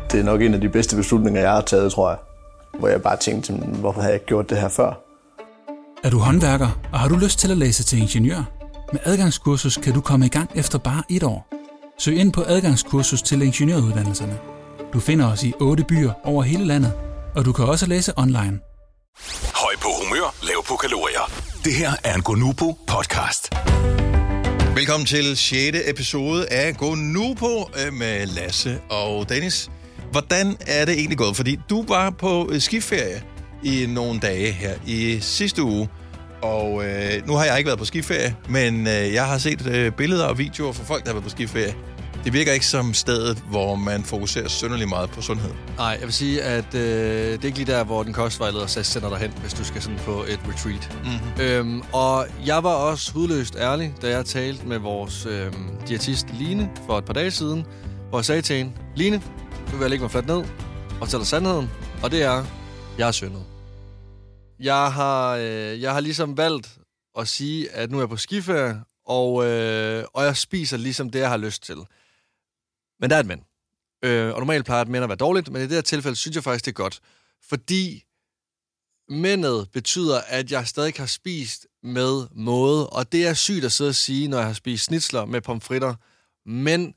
Det er nok en af de bedste beslutninger, jeg har taget, tror jeg. Hvor jeg bare tænkte, hvorfor har jeg ikke gjort det her før? Er du håndværker, og har du lyst til at læse til ingeniør? Med adgangskursus kan du komme i gang efter bare 1 år. Søg ind på adgangskursus til ingeniøruddannelserne. Du finder os i 8 byer over hele landet, og du kan også læse online. Høj på humør, lav på kalorier. Det her er en Gonupo podcast. Velkommen til 6. episode af Gonupo med Lasse og Dennis. Hvordan er det egentlig gået? Fordi du var på skiferie i nogle dage her i sidste uge, og nu har jeg ikke været på skiferie, men jeg har set billeder og videoer fra folk, der har været på skiferie. Det virker ikke som stedet, hvor man fokuserer synderligt meget på sundhed. Nej, jeg vil sige, at det er ikke lige der, hvor den kostvejleder sender dig hen, hvis du skal sådan på et retreat. Mm-hmm. Og jeg var også hudløst ærlig, da jeg talte med vores diætist Line for et par dage siden, hvor jeg sagde til hende, Line, nu vil jeg lægge mig fladt ned og fortælle dig sandheden, og det er, jeg er syndet. Jeg har ligesom valgt at sige, at nu er jeg på skiferie, og jeg spiser ligesom det, jeg har lyst til. Men der er et men. Og normalt plejer et men at være dårligt, men i det her tilfælde synes jeg faktisk, det er godt. Fordi mendet betyder, at jeg stadig har spist med måde, og det er sygt at sidde og sige, når jeg har spist snitsler med pomfritter, men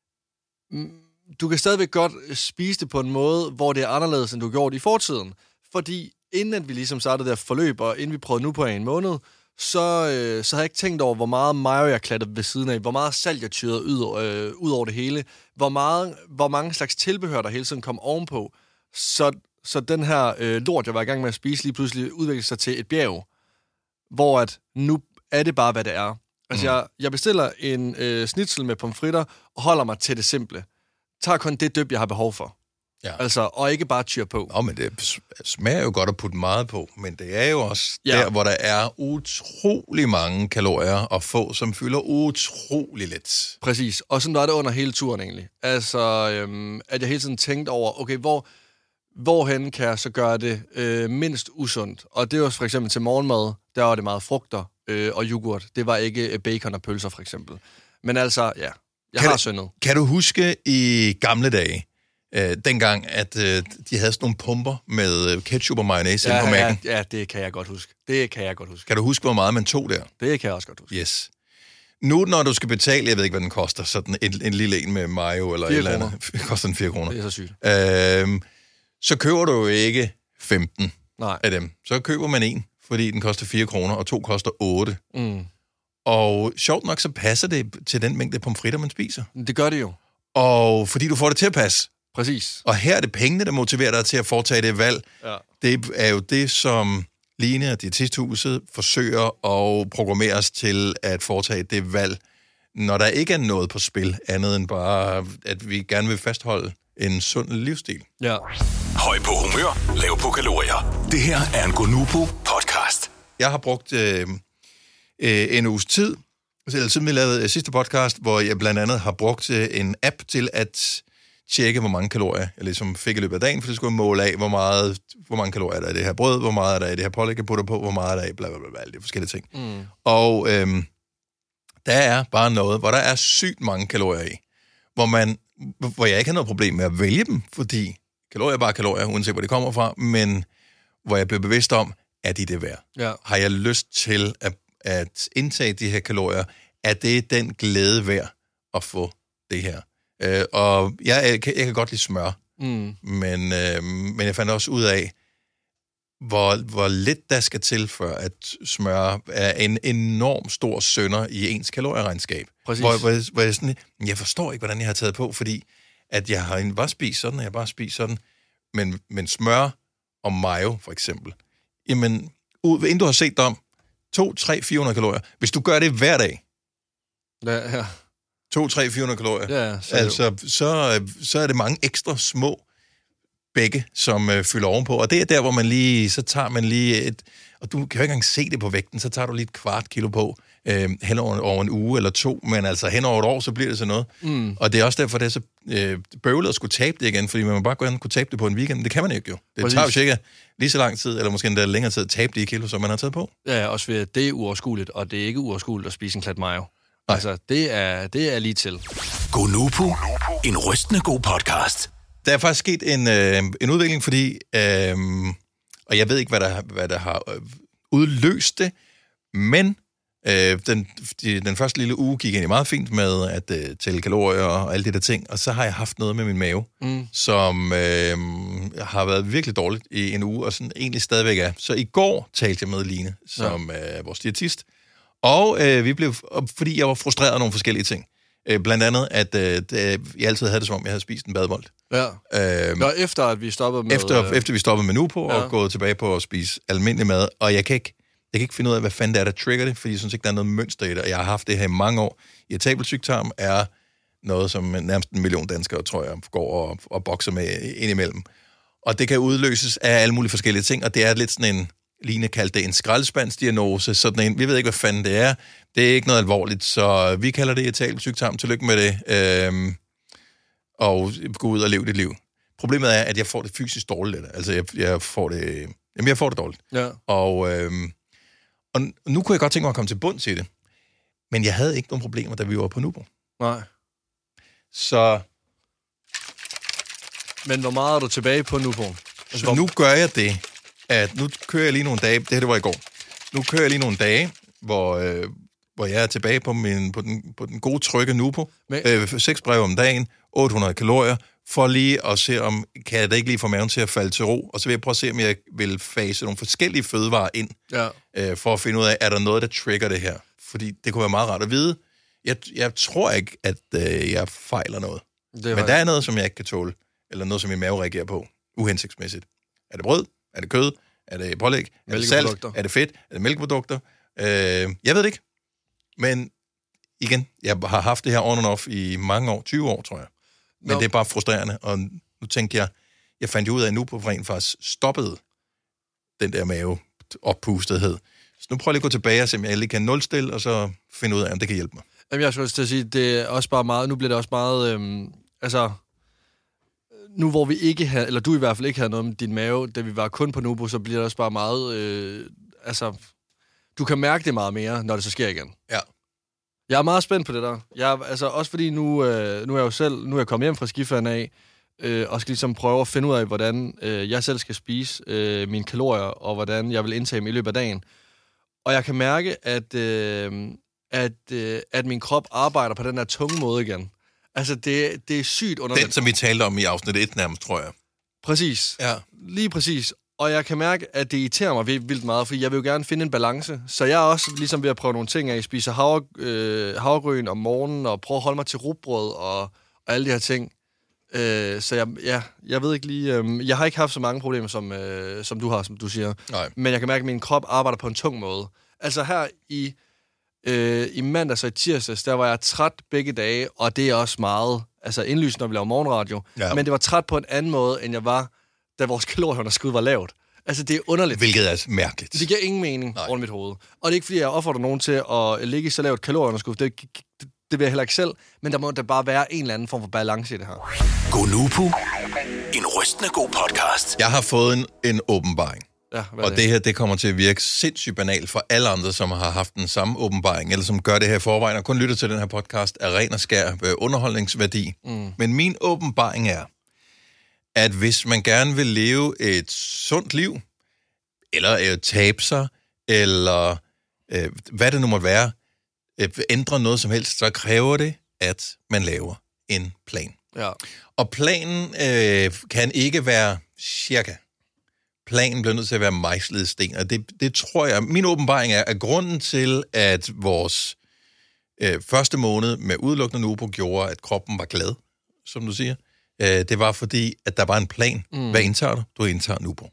du kan stadigvæk godt spise det på en måde, hvor det er anderledes, end du har gjort i fortiden. Fordi inden at vi ligesom startede der forløb, og inden vi prøvede nu på en måned, så havde jeg ikke tænkt over, hvor meget mayo jeg klattede ved siden af, hvor meget salt jeg tyrede ud over det hele, hvor mange slags tilbehør, der hele tiden kom ovenpå. Så den her lort, jeg var i gang med at spise, lige pludselig udviklede sig til et bjerg, hvor at nu er det bare, hvad det er. Altså, jeg bestiller en snitsel med pomfritter, og holder mig til det simple. Tager kun det dyb, jeg har behov for. Ja. Altså, og ikke bare tyre på. Men det smager jo godt at putte meget på, men det er jo også der, hvor der er utrolig mange kalorier at få, som fylder utrolig lidt. Præcis, og sådan var det under hele turen egentlig. Altså, at jeg hele tiden tænkte over, okay, hvorhen kan jeg så gøre det mindst usundt? Og det var for eksempel til morgenmad, der var det meget frugter og yoghurt. Det var ikke bacon og pølser, for eksempel. Men altså, ja, jeg har syndet. Kan du huske i gamle dage, dengang, at de havde sådan nogle pumper med ketchup og mayonnaise på mærken? Ja, det kan jeg godt huske. Kan du huske, hvor meget man tog der? Det kan jeg også godt huske. Yes. Nu, når du skal betale, jeg ved ikke, hvad den koster, sådan en lille en med mayo eller et eller andet. Det koster den 4 kroner. Det er så sygt. Så køber du jo ikke 15 Nej. af dem. Så køber man en, fordi den koster 4 kroner, og 2 koster 8. Og sjovt nok, så passer det til den mængde pomfritter, man spiser. Det gør det jo. Og fordi du får det til at passe. Præcis. Og her er det pengene, der motiverer dig til at foretage det valg. Ja. Det er jo det, som Line og Diætisthuset forsøger at programmere os til at foretage det valg, når der ikke er noget på spil, andet end bare, at vi gerne vil fastholde en sund livsstil. Ja. Høj på humør, lav på kalorier. Det her er en Gonupo podcast. Jeg har brugt en uges tid, siden vi lavede sidste podcast, hvor jeg blandt andet har brugt en app til at tjekke, hvor mange kalorier jeg ligesom fik i løbet af dagen, for det skulle måle af, hvor mange kalorier der er i det her brød, hvor meget er der i det her pålæg, jeg putter på, hvor meget er der i bla bla bla, alle de forskellige ting. Og der er bare noget, hvor der er sygt mange kalorier i, hvor jeg ikke har noget problem med at vælge dem, fordi kalorier er bare kalorier, uanset hvor det kommer fra, men hvor jeg bliver bevidst om, er de det værd? Ja. Har jeg lyst til at indtage de her kalorier? Er det den glæde værd at få det her? Og jeg kan godt lide smør, men jeg fandt også ud af, hvor lidt der skal til, for at smør er en enorm stor synder i ens kalorieregnskab. Præcis. Hvor jeg sådan, jeg forstår ikke, hvordan jeg har taget på, fordi at jeg har bare spist sådan, og jeg bare spist sådan. Men smør og mayo, for eksempel, jamen, inden du har set dem, 200-400 kalorier. Hvis du gør det hver dag, 200-400 kalorier, så er det mange ekstra små bække, som fylder ovenpå. Og det er der, hvor så tager man lige og du kan jo ikke engang se det på vægten, så tager du lige 1/4 kilo på hen over en uge eller 2, men altså hen over et år, så bliver det sådan noget. Og det er også derfor, det er så bøvlet at skulle tabe det igen, fordi man må bare gå hen og kunne tabe det på en weekend. Det kan man ikke jo. Det tager jo cirka lige så lang tid, eller måske endda længere tid, at tabe de kilo, som man har taget på. Ja, også ved, det er uoverskueligt, og det er ikke uoverskueligt at spise en klat mayo. Altså, det er lige til. Gonupo, en rystende god podcast. Der er faktisk sket en udvikling, fordi, og jeg ved ikke, hvad der har udløst det, men den første lille uge gik egentlig meget fint med at tælle kalorier og alle de der ting, og så har jeg haft noget med min mave, som har været virkelig dårligt i en uge, og sådan egentlig stadigvæk er. Så i går talte jeg med Line, som vores diætist, og fordi jeg var frustreret af nogle forskellige ting. Blandt andet, at jeg altid havde det som om, jeg havde spist en badbold. Ja. Efter at vi stoppede med... Efter vi stoppede med Nupo og gået tilbage på at spise almindelig mad, og jeg kan ikke finde ud af, hvad fanden det er, der trigger det, fordi jeg synes ikke, der er noget mønster i det, og jeg har haft det her i mange år. Irritabel sygtarm er noget, som nærmest 1 million danskere, tror jeg, går og bokser med indimellem. Og det kan udløses af alle mulige forskellige ting, og det er lidt sådan en, Line kaldte det en skraldespandsdiagnose, sådan en, vi ved ikke, hvad fanden det er. Det er ikke noget alvorligt, så vi kalder det irritabel sygtarm. Tillykke med det, og gå ud og leve dit liv. Problemet er, at jeg får det fysisk dårligt. Altså, jeg får det dårligt. Ja. Og nu kunne jeg godt tænke mig at komme til bunds i det. Men jeg havde ikke nogen problemer, da vi var på Nupo. Nej. Så... Men hvor meget er du tilbage på Nupo? Altså, Så nu gør jeg det, at nu kører jeg lige nogle dage... Det var i går. Nu kører jeg lige nogle dage, hvor jeg er tilbage på den gode trygge Nupo. 6 breve om dagen, 800 kalorier, for lige at se, om kan jeg da ikke lige få maven til at falde til ro. Og så vil jeg prøve at se, om jeg vil fase nogle forskellige fødevarer ind, for at finde ud af, er der noget, der trigger det her. Fordi det kunne være meget rart at vide. Jeg tror ikke, at jeg fejler noget. Men der er noget, som jeg ikke kan tåle, eller noget, som min mave reagerer på, uhensigtsmæssigt. Er det brød? Er det kød? Er det pålæg? Er det salt? Er det fedt? Er det mælkeprodukter? Jeg ved det ikke. Men igen, jeg har haft det her on and off i mange år, 20 år, tror jeg. Men det er bare frustrerende, og nu tænkte jeg fandt jo ud af nu på rent faktisk stoppede den der mave oppustethed. Så nu prøver jeg lige at gå tilbage og se, om jeg lige kan nulstille, og så finde ud af, om det kan hjælpe mig. Jamen, jeg skulle også til at sige, det er også bare meget, nu bliver det også meget, nu hvor vi ikke havde, eller du i hvert fald ikke havde noget med din mave, da vi var kun på Nupo, så bliver det også bare meget, du kan mærke det meget mere, når det så sker igen. Ja. Jeg er meget spændt på det der. Også fordi nu er jeg kommet hjem fra skiferien af, og skal ligesom prøve at finde ud af, hvordan jeg selv skal spise mine kalorier, og hvordan jeg vil indtage dem i løbet af dagen. Og jeg kan mærke, at min krop arbejder på den her tunge måde igen. Altså, det er sygt underligt. Den, som vi talte om i afsnit 1 nærmest, tror jeg. Præcis. Ja. Lige præcis. Og jeg kan mærke, at det irriterer mig vildt meget, fordi jeg vil jo gerne finde en balance. Så jeg er også ligesom ved at prøve nogle ting af. Jeg spiser havregryn om morgenen, og prøver at holde mig til rugbrød og alle de her ting. Så jeg ved ikke lige... jeg har ikke haft så mange problemer, som du har, som du siger. Nej. Men jeg kan mærke, at min krop arbejder på en tung måde. Altså her i mandags og i tirsdags, der var jeg træt begge dage, og det er også meget indlysende, når vi laver morgenradio. Ja. Men det var træt på en anden måde, end jeg var, da vores kalorieunderskud var lavt. Altså, det er underligt. Hvilket er mærkeligt. Det giver ingen mening rundt mit hoved. Og det er ikke, fordi jeg opfordrer nogen til at ligge i så lavt kalorieunderskud. Det vil jeg heller ikke selv. Men der må der bare være en eller anden form for balance i det her. Go Nupo. En rystende god podcast. Jeg har fået en åbenbaring. Ja, og det her, det kommer til at virke sindssygt banalt for alle andre, som har haft den samme åbenbaring, eller som gør det her i forvejen, og kun lytter til den her podcast, er ren og skær underholdningsværdi. Men min åbenbaring er, at hvis man gerne vil leve et sundt liv, eller tabe sig, eller hvad det nu måtte være, ændre noget som helst, så kræver det, at man laver en plan. Ja. Og planen kan ikke være cirka. Planen bliver nødt til at være mejslet i sten, og det tror jeg, min åbenbaring er, at grunden til, at vores første måned med udelukkende Nupo gjorde, at kroppen var glad, som du siger, det var fordi, at der var en plan. Hvad indtager du? Du indtager Nupo.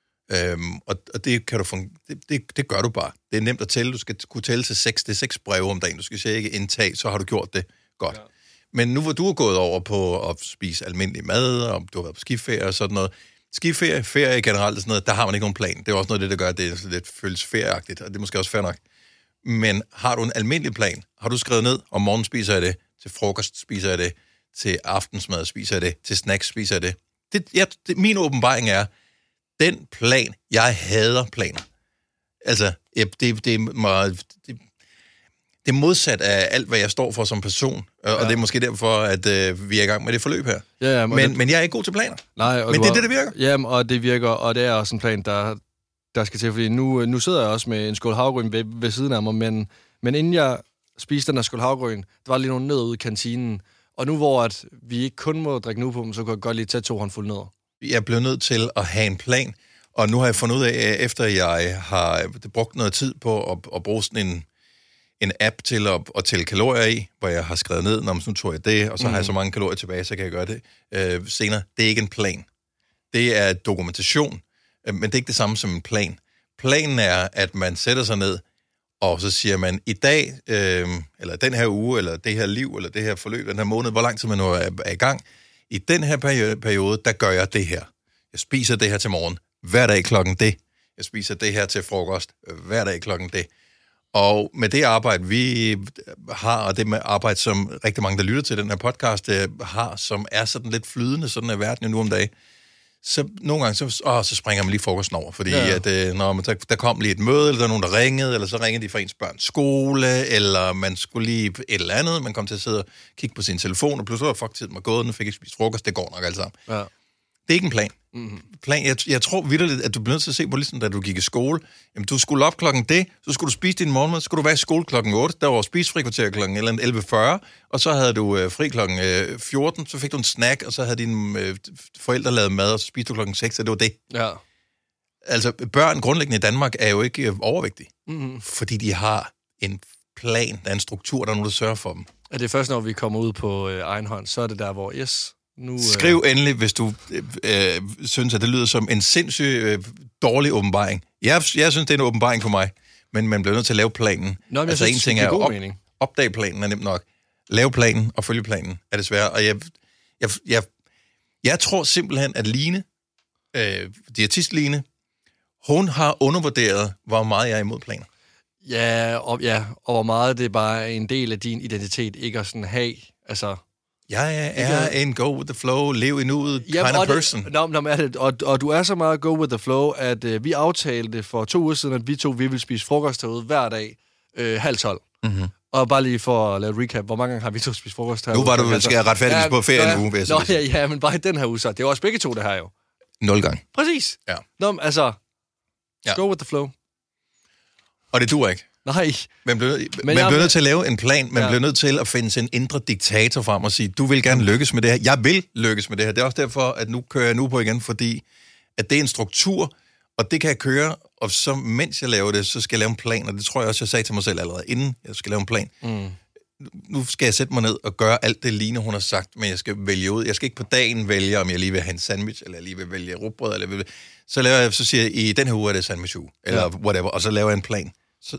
Og det kan du det gør du bare. Det er nemt at tælle. Du skal kunne tælle til 6. Det er 6 breve om dagen. Du skal ikke indtage, så har du gjort det godt. Ja. Men nu hvor du er gået over på at spise almindelig mad, og du har været på skiferie og sådan noget, skiferie, ferie generelt og sådan noget, der har man ikke nogen plan. Det er også noget af det, der gør, at det lidt føles ferieagtigt, og det er måske også fair nok. Men har du en almindelig plan? Har du skrevet ned, om morgenen spiser jeg det, til frokost spiser jeg det, til aftensmad spiser jeg det, til snacks spiser jeg det? Min åbenbaring er, den plan, jeg hader planer. Altså, det det er modsat af alt, hvad jeg står for som person. Og det er måske derfor, at vi er i gang med det forløb her. Ja, men jeg er ikke god til planer. Nej, men det er det, der virker. Jamen, og det virker, og det er også en plan, der skal til. Fordi nu sidder jeg også med en skål havregryn ved siden af mig, men inden jeg spiste den her skål havregryn, der var lige nogle nødder ude i kantinen. Og nu hvor at vi ikke kun må drikke nu på dem, så kan jeg godt lige tage 2 håndfulde nødder. Jeg blev nødt til at have en plan, og nu har jeg fundet ud af, efter jeg har brugt noget tid på at bruge sådan en app til at tælle kalorier i, hvor jeg har skrevet ned, når nu tog jeg det, og så har jeg så mange kalorier tilbage, så kan jeg gøre det senere. Det er ikke en plan. Det er dokumentation, men det er ikke det samme som en plan. Planen er, at man sætter sig ned, og så siger man, i dag, eller den her uge, eller det her liv, eller det her forløb, den her måned, hvor lang tid man nu er i gang. I den her periode, der gør jeg det her. Jeg spiser det her til morgen, hver dag klokken det. Jeg spiser det her til frokost, hver dag klokken det. Og med det arbejde, vi har, og det med arbejde, som rigtig mange, der lytter til den her podcast, har, som er sådan lidt flydende, sådan er verden jo nu om dagen, så nogle gange, så springer man lige frokosten over, fordi at, der kom lige et møde, eller der er nogen, der ringede, eller så ringede de fra ens børns skole, eller man skulle lige et eller andet, man kom til at sidde og kigge på sin telefon, og pludselig var tiden var gået, nu fik jeg spist frokost, det går nok alt sammen. Ja. Det er ikke en plan. Plan. Jeg tror vitterligt, at du bliver nødt til at se på, ligesom da du gik i skole. Jamen, du skulle op klokken det, så skulle du spise din morgenmad, så skulle du være i skole klokken 8, der var spisefri kvarter klokken 11.40, og så havde du fri klokken 14, så fik du en snack, og så havde dine forældre lavet mad, og så spiste du klokken 6, og det var det. Ja. Altså, børn grundlæggende i Danmark er jo ikke overvægtige, fordi de har en plan, der er en struktur, der er nogen, der sørger for dem. Er det først, når vi kommer ud på egen hånd, så er det der, hvor nu, skriv endelig, hvis du synes, at det lyder som en sindssyg dårlig åbenbaring. Jeg synes, det er en åbenbaring for mig, men man bliver nødt til at lave planen. Nå, altså, en ting er opdage planen er nemt nok. Lave planen og følge planen er det svært. Og jeg tror simpelthen, at Line, diætist Line, hun har undervurderet, hvor meget jeg er imod planer. Ja, og hvor meget det er bare en del af din identitet, ikke at sådan have, altså... Jeg er en go with the flow, lev i nuet kind of person. Og du er så meget go with the flow, at vi aftalte for 2 uger siden, at vi ville spise frokost herude hver dag 11:30. Mm-hmm. Og bare lige for at lave et recap, hvor mange gange har vi 2 spist frokost herude? Nu var du skal retfærdigvis på ferie en uge, vil jeg sige. Ja, men bare i den her uge så. Det er også begge 2, det her jo. 0 gange. Præcis. Ja. Nå, altså, go with the flow. Og det duer ikke. Nej. Man bliver nødt til at lave en plan. Man bliver nødt til at finde sin indre diktator frem og sige, du vil gerne lykkes med det her. Jeg vil lykkes med det her. Det er også derfor, at nu kører jeg nu på igen, fordi at det er en struktur, og det kan jeg køre, og så mens jeg laver det, så skal jeg lave en plan, og det tror jeg også, jeg sagde til mig selv allerede, inden jeg skal lave en plan. Nu skal jeg sætte mig ned og gøre alt det, Line hun har sagt, men jeg skal vælge ud. Jeg skal ikke på dagen vælge, om jeg lige vil have en sandwich, eller jeg lige vil vælge rugbrød, eller så siger jeg, i den her uge er det sandwich uge, eller whatever, og så laver jeg en plan.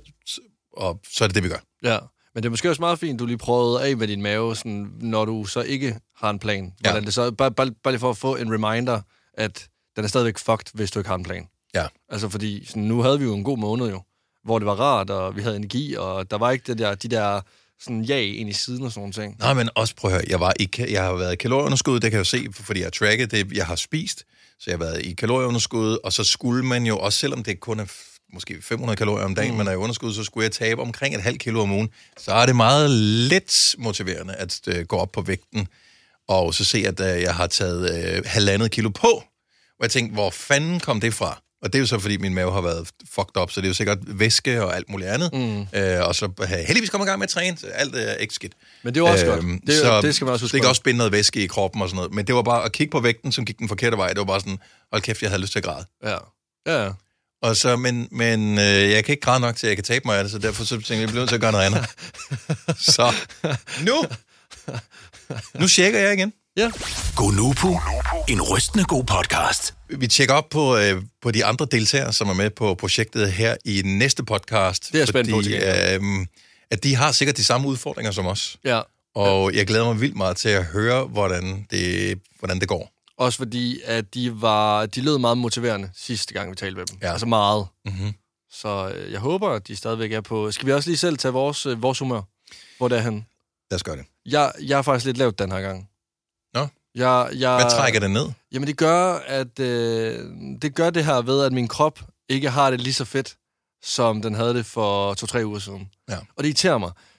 Og så er det, vi gør. Ja, men det er måske også meget fint, du lige prøvede af med din mave, sådan, når du så ikke har en plan. Hvordan det så, bare lige for at få en reminder, at den er stadigvæk fucked, hvis du ikke har en plan. Ja. Altså fordi, sådan, nu havde vi jo en god måned jo, hvor det var rart, og vi havde energi, og der var ikke de der sådan ind i siden og sådan nogle ting. Nej, men også prøv at høre, jeg har været i kalorieunderskud, det kan jeg jo se, fordi jeg har tracket det, jeg har spist, så jeg har været i kalorieunderskud, og så skulle man jo, også selvom det kun er måske 500 kalorier om dagen, man er i underskud, så skulle jeg tabe omkring 0,5 kilo om ugen. Så er det meget let motiverende at gå op på vægten, og så se, at jeg har taget 1,5 kilo på. Og jeg tænkte, hvor fanden kom det fra? Og det er jo så, fordi min mave har været fucked up, så det er jo sikkert væske og alt muligt andet. Og så heldigvis kommer jeg i gang med at træne, så alt er ikke skidt. Men det er også godt. Det skal man også huske. Det kan også binde noget væske i kroppen og sådan noget. Men det var bare at kigge på vægten, som gik den forkerte vej. Det var bare sådan, hold kæft, jeg havde lyst til at græde. Ja. Og så, men jeg kan ikke græde nok til, at jeg kan tabe mig af det, så derfor så tænker jeg bliver nødt til at gøre noget andet. Så nu tjekker jeg igen. Ja. Gonupo, en rystende god podcast. Vi tjekker op på de andre deltagere, som er med på projektet her i næste podcast. Det er spændt på, at de har sikkert de samme udfordringer som os. Ja. Og jeg glæder mig vildt meget til at høre, hvordan det går. Også fordi, at de lød meget motiverende sidste gang, vi talte med dem. Ja. Altså meget. Mm-hmm. Så jeg håber, at de stadigvæk er på... Skal vi også lige selv tage vores humør? Hvor det er henne? Lad os gøre det. Jeg er faktisk lidt lavt den her gang. Nå? Hvad trækker det ned? Jamen, det gør, det her ved, at min krop ikke har det lige så fedt, som den havde det for 2-3 uger siden. Ja. Og det irriterer mig.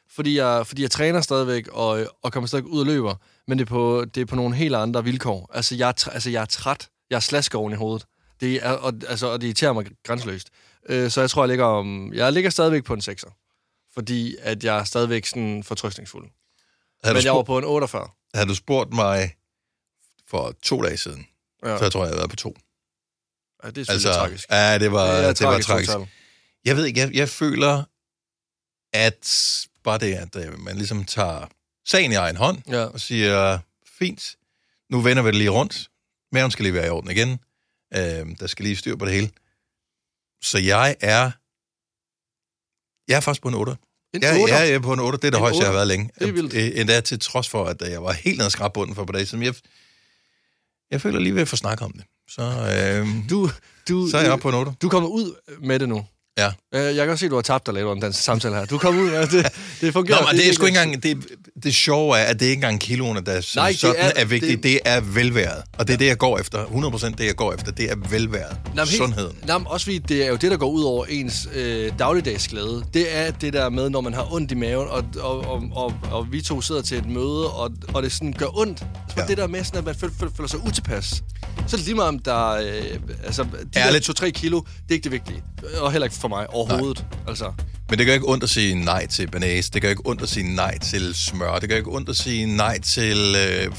fordi jeg træner stadigvæk, og kommer stadig ud og løber, men det er på nogle helt andre vilkår. Altså, jeg er træt. Jeg er slasker oven i hovedet. Det er, og det irriterer mig grænseløst. Så jeg tror, jeg ligger stadigvæk på en 6'er. Fordi at jeg er stadigvæk sådan fortrøstningsfuld. Men jeg var på en 48. Havde du spurgt mig for 2 dage siden, så jeg tror, jeg havde været på 2. Ja, det er selvfølgelig tragisk. Ja, det var tragisk. Total. Jeg ved ikke, jeg føler, at bare det, at man ligesom tager sagen i egen hånd, og siger, fint, nu vender vi det lige rundt. Maven skal lige være i orden igen. Der skal lige styr på det hele. Så jeg er faktisk på en 8. Jeg er på en 8. Det er det højeste, jeg har været længe. Det er vildt. Endda til trods for, at jeg var helt nede og skrabbunden for på dage siden. Jeg føler lige ved at få snakket om det. Så er jeg oppe på en 8. Du kommer ud med det nu. Ja. Jeg kan også se, at du har tabt dig lidt under den samtale her. Du kommer ud med det fungerer. Nå, men det er sgu ikke engang... Det sjove er, at det ikke engang kiloene, der er vigtigt. Det er velværet. Og det er det, jeg går efter. 100% det, jeg går efter. Det er velværet. Sundheden. Også fordi det er jo det, der går ud over ens dagligdagsglæde. Det er det der med, når man har ondt i maven, og vi to sidder til et møde, og det sådan gør ondt. Så det der med, sådan, at man føler sig utilpas. Så er det lige meget om der... de 2-3 kilo, det er ikke det vigtige. Og heller ikke for mig overhovedet. Altså. Men det gør ikke ondt at sige nej til banase. Det gør ikke ondt at sige nej til smør. Det gør ikke ondt at sige nej til,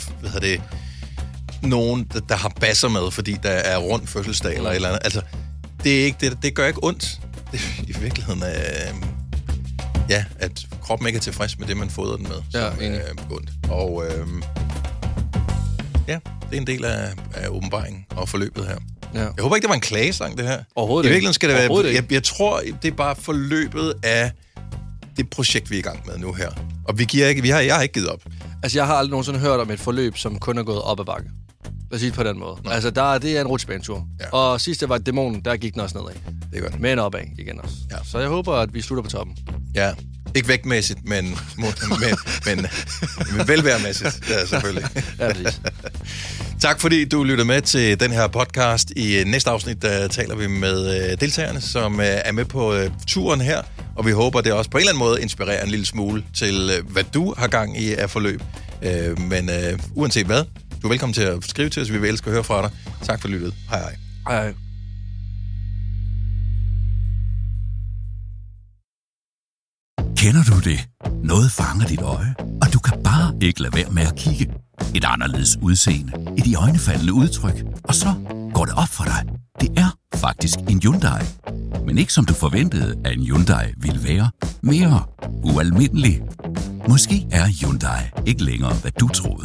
nogen, der har basser med, fordi der er rund fødselsdag eller et eller andet. Altså, det er ikke det. Det gør ikke ondt. Det er i virkeligheden at kroppen ikke er tilfreds med det, man fodrer den med. Ja, ondt. Og det er en del af åbenbaringen og forløbet her. Ja. Jeg håber ikke, det var en klagesang, det her. Overhovedet ikke. I virkeligheden skal det være... Jeg tror, det er bare forløbet af det projekt, vi er i gang med nu her. Og jeg har ikke givet op. Altså, jeg har aldrig nogensinde hørt om et forløb, som kun er gået op ad bakke. Lad os sige det på den måde. Nej. Altså, det er en rutsjebanetur. Ja. Og sidst det var et dæmon, der gik den også nedad. Det er godt. Men opad igen også. Ja. Så jeg håber, at vi slutter på toppen. Ja. Ikke vægtmæssigt, men velværmæssigt. Ja, selvfølgelig. Ja, præcis. Tak fordi du lytter med til den her podcast. I næste afsnit taler vi med deltagerne, som er med på turen her. Og vi håber, det også på en eller anden måde inspirerer en lille smule til, hvad du har gang i af forløb. Men uanset hvad, du er velkommen til at skrive til os. Vi vil elske at høre fra dig. Tak for lyttet. Hej hej. Hej hej. Kender du det? Noget fanger dit øje, og du kan bare ikke lade være med at kigge. Et anderledes udseende, et iøjnefaldende udtryk, og så går det op for dig. Det er faktisk en Hyundai. Men ikke som du forventede, at en Hyundai ville være. Mere ualmindelig. Måske er Hyundai ikke længere, hvad du troede.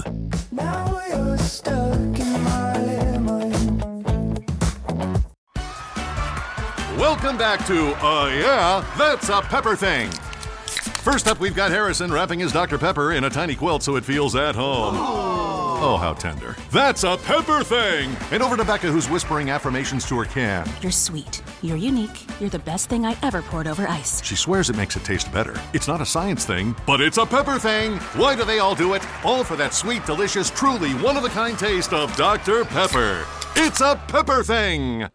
Welcome back to Yeah, That's a Pepper Thing. First up, we've got Harrison wrapping his Dr. Pepper in a tiny quilt so it feels at home. Oh, how tender. That's a Pepper Thing! And over to Becca, who's whispering affirmations to her can. You're sweet. You're unique. You're the best thing I ever poured over ice. She swears it makes it taste better. It's not a science thing, but it's a Pepper Thing! Why do they all do it? All for that sweet, delicious, truly one-of-a-kind taste of Dr. Pepper. It's a Pepper Thing!